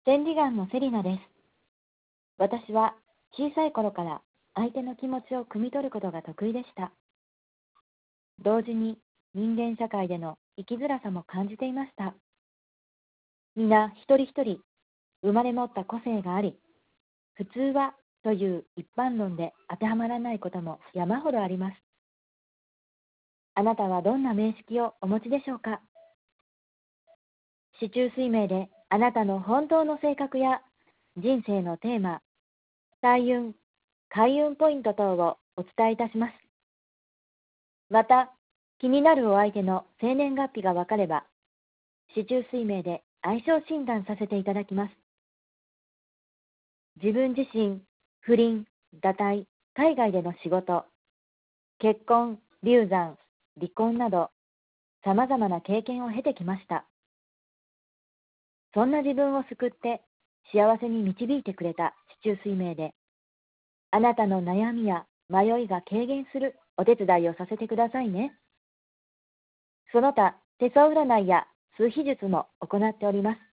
千里眼のセリナです。私は小さい頃から相手の気持ちを汲み取ることが得意でした。同時に人間社会での生きづらさも感じていました。皆一人一人生まれ持った個性があり、普通はという一般論で当てはまらないことも山ほどあります。あなたはどんな名識をお持ちでしょうか。四柱推命であなたの本当の性格や人生のテーマ、大運、開運ポイント等をお伝えいたします。また、気になるお相手の生年月日がわかれば、四柱推命で相性診断させていただきます。自分自身、不倫、堕胎、海外での仕事、結婚、流産、離婚など、様々な経験を経てきました。そんな自分を救って幸せに導いてくれた四柱推命で、あなたの悩みや迷いが軽減するお手伝いをさせてくださいね。その他、手相占いや数秘術も行っております。